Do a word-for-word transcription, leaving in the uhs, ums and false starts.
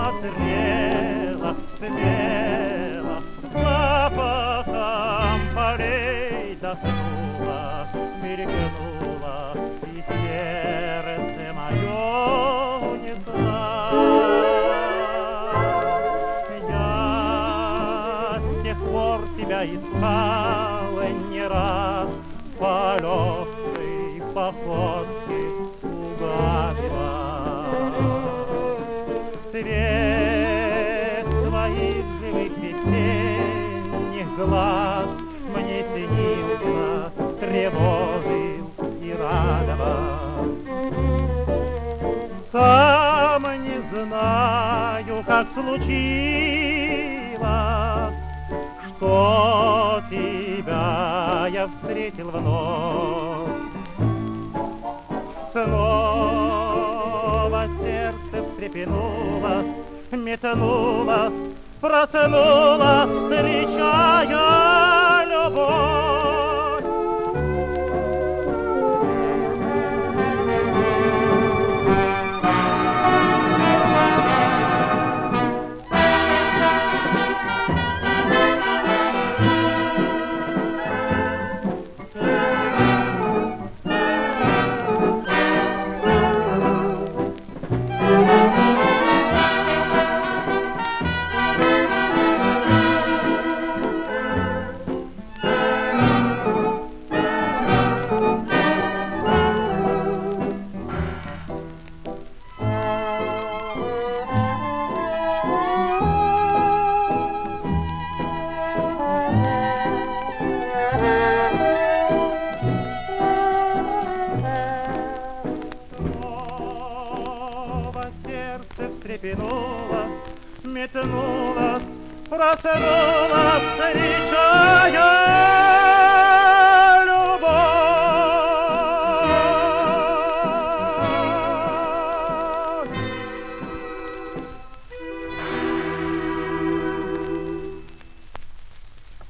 смотрела, спела, запахом полей дохнула, мелькнула, и сердце мое унесла. Я с тех пор тебя искала не раз, по легкой походке угадывала. Свет твоих живых весенних глаз мне снился, тревожил и радовал. Сам не знаю, как случилось, что тебя я встретил вновь. Снова сердце встрепенулось, метнулось, проснулось, встречая любовь. Встрепенулась, метнулась, проснулась, встречая